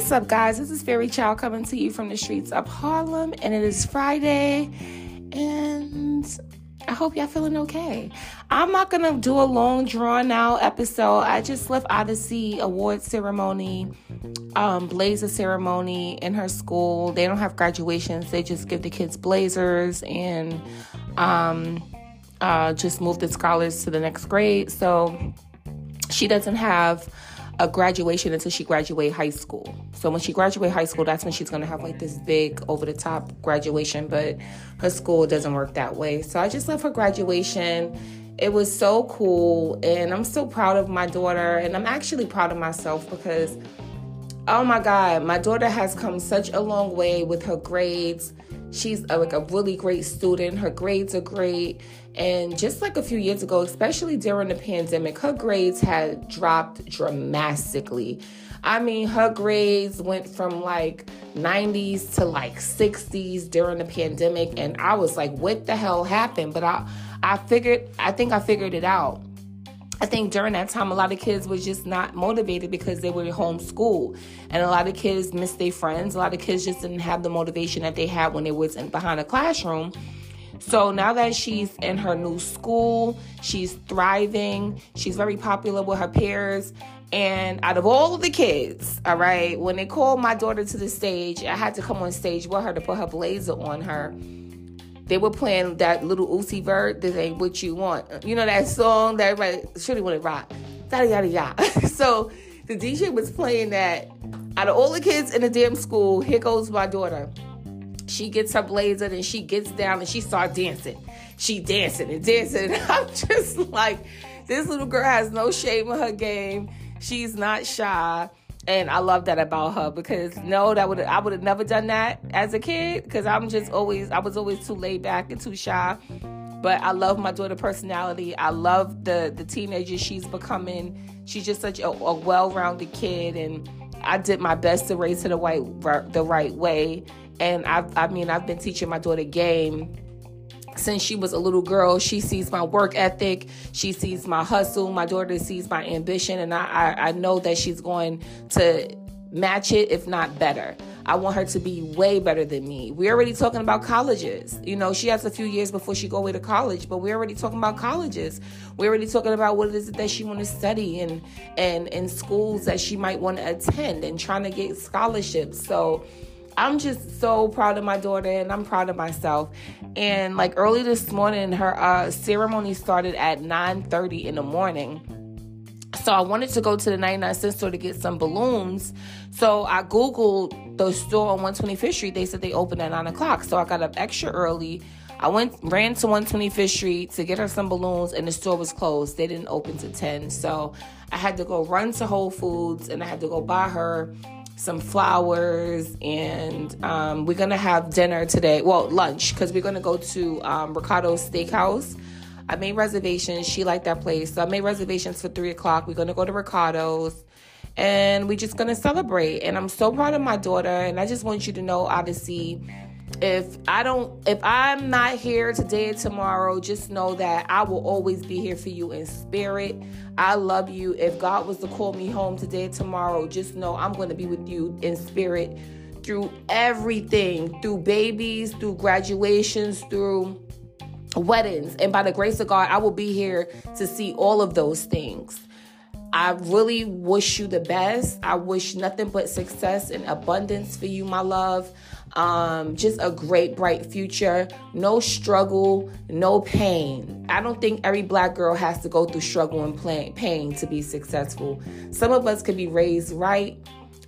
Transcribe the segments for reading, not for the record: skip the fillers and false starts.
What's up, guys? This is Fairy Child coming to you from the streets of Harlem, and it is Friday, and I hope y'all feeling okay. I'm not going to do a long, drawn-out episode. I just left Odyssey award ceremony, blazer ceremony in her school. They don't have graduations. They just give the kids blazers and just move the scholars to the next grade. So she doesn't have a graduation until she graduates high school. So when she graduates high school, that's when she's going to have like this big over-the-top graduation, but her school doesn't work that way. So I just left her graduation. It was so cool, and I'm so proud of my daughter, and I'm actually proud of myself because, oh my God, my daughter has come such a long way with her grades. She's a really great student. Her grades are great. And just like a few years ago, especially during the pandemic, her grades had dropped dramatically. I mean, her grades went from like 90s to like 60s during the pandemic. And I was like, what the hell happened? But I think I figured it out. I think during that time, a lot of kids were just not motivated because they were homeschooled. And a lot of kids missed their friends. A lot of kids just didn't have the motivation that they had when they was behind a classroom. So now that she's in her new school, she's thriving. She's very popular with her peers. And out of all of the kids, all right, when they called my daughter to the stage, I had to come on stage with her to put her blazer on her. They were playing that little Uzi Vert, This Ain't What You Want. You know that song that everybody surely want to rock. Yada, yada, yada. So the DJ was playing that. Out of all the kids in the damn school, here goes my daughter. She gets her blazer and she gets down and she starts dancing. She dancing and dancing. And I'm just like, this little girl has no shame in her game. She's not shy. And I love that about her because I would have never done that as a kid because I was always too laid back and too shy. But I love my daughter's personality. I love the teenager she's becoming. She's just such a well-rounded kid, and I did my best to raise her the right way. And I've been teaching my daughter game since she was a little girl. She sees my work ethic. She sees my hustle. My daughter sees my ambition. And I know that she's going to match it, if not better. I want her to be way better than me. We're already talking about colleges. You know, she has a few years before she go away to college, but we're already talking about colleges. We're already talking about what it is that she want to study and in schools that she might want to attend and trying to get scholarships. So I'm just so proud of my daughter, and I'm proud of myself. And like early this morning, her ceremony started at 9:30 in the morning. So I wanted to go to the 99-cent store to get some balloons. So I Googled the store on 125th Street. They said they opened at 9 o'clock. So I got up extra early. I ran to 125th Street to get her some balloons, and the store was closed. They didn't open till 10. So I had to go run to Whole Foods, and I had to go buy her some flowers, and we're going to have dinner today. Well, lunch, because we're going to go to Ricardo's Steakhouse. I made reservations. She liked that place. So I made reservations for 3 o'clock. We're going to go to Ricardo's, and we're just going to celebrate. And I'm so proud of my daughter, and I just want you to know, Odyssey, if I'm not here today or tomorrow, just know that I will always be here for you in spirit. I love you. If God was to call me home today or tomorrow, just know I'm going to be with you in spirit through everything, through babies, through graduations, through weddings. And by the grace of God, I will be here to see all of those things. I really wish you the best. I wish nothing but success and abundance for you, my love. Just a great, bright future. No struggle, no pain. I don't think every Black girl has to go through struggle and pain to be successful. Some of us can be raised right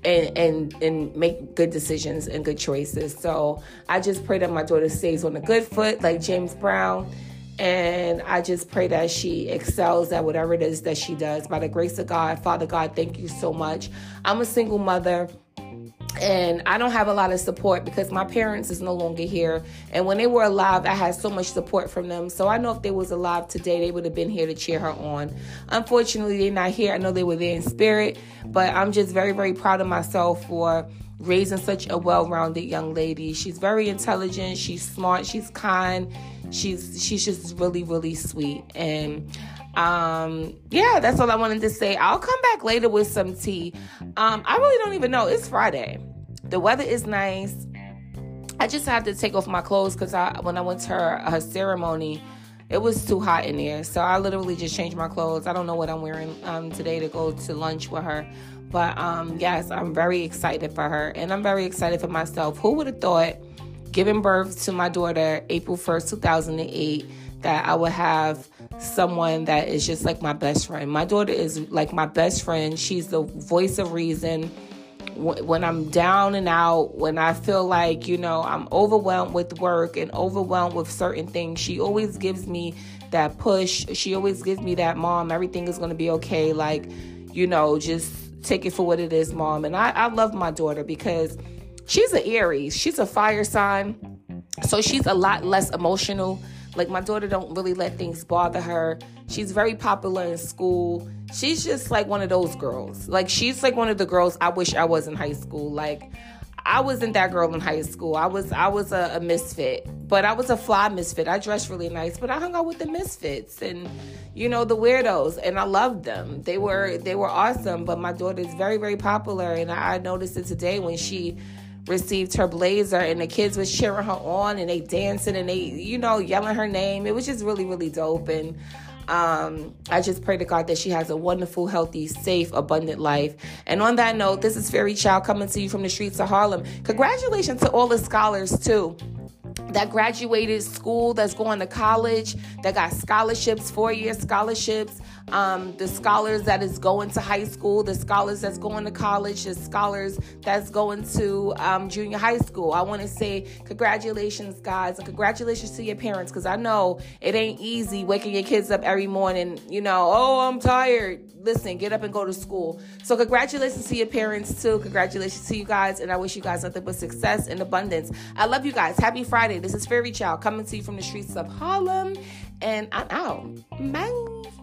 and make good decisions and good choices. So I just pray that my daughter stays on a good foot like James Brown. And I just pray that she excels at whatever it is that she does. By the grace of God, Father God, thank you so much. I'm a single mother, and I don't have a lot of support because my parents is no longer here. And when they were alive, I had so much support from them. So I know if they was alive today, they would have been here to cheer her on. Unfortunately, they're not here. I know they were there in spirit, but I'm just very, very proud of myself for raising such a well-rounded young lady. She's very intelligent. She's smart. She's kind. She's just really, really sweet. And Yeah, that's all I wanted to say. I'll come back later with some tea. I really don't even know. It's Friday. The weather is nice. I just had to take off my clothes because when I went to her ceremony, it was too hot in there. So I literally just changed my clothes. I don't know what I'm wearing today to go to lunch with her. But yes, I'm very excited for her. And I'm very excited for myself. Who would have thought, giving birth to my daughter April 1st, 2008, that I would have someone that is just like my best friend. My daughter is like my best friend. She's the voice of reason. When I'm down and out, when I feel like, I'm overwhelmed with work and overwhelmed with certain things, she always gives me that push. She always gives me that, Mom, everything is going to be okay. Like, just take it for what it is, Mom. And I love my daughter because she's an Aries. She's a fire sign. So she's a lot less emotional. Like, my daughter don't really let things bother her. She's very popular in school. She's just like one of those girls. Like, she's like one of the girls I wish I was in high school. Like, I wasn't that girl in high school. I was a misfit, but I was a fly misfit. I dressed really nice, but I hung out with the misfits and, the weirdos, and I loved them. They were awesome, but my daughter is very, very popular, and I noticed it today when she received her blazer and the kids was cheering her on and they dancing and they, yelling her name. It was just really, really dope. And I just pray to God that she has a wonderful, healthy, safe, abundant life. And on that note, this is Fairy Child coming to you from the streets of Harlem. Congratulations to all the scholars too that graduated school, that's going to college, that got scholarships, 4-year scholarships, the scholars that is going to high school, the scholars that's going to college, the scholars that's going to junior high school. I want to say congratulations, guys, and congratulations to your parents, because I know it ain't easy waking your kids up every morning, oh, I'm tired. Listen, get up and go to school. So congratulations to your parents too. Congratulations to you guys, and I wish you guys nothing but success and abundance. I love you guys. Happy Friday. This is Fairy Child coming to you from the streets of Harlem, and I'm out. Bye.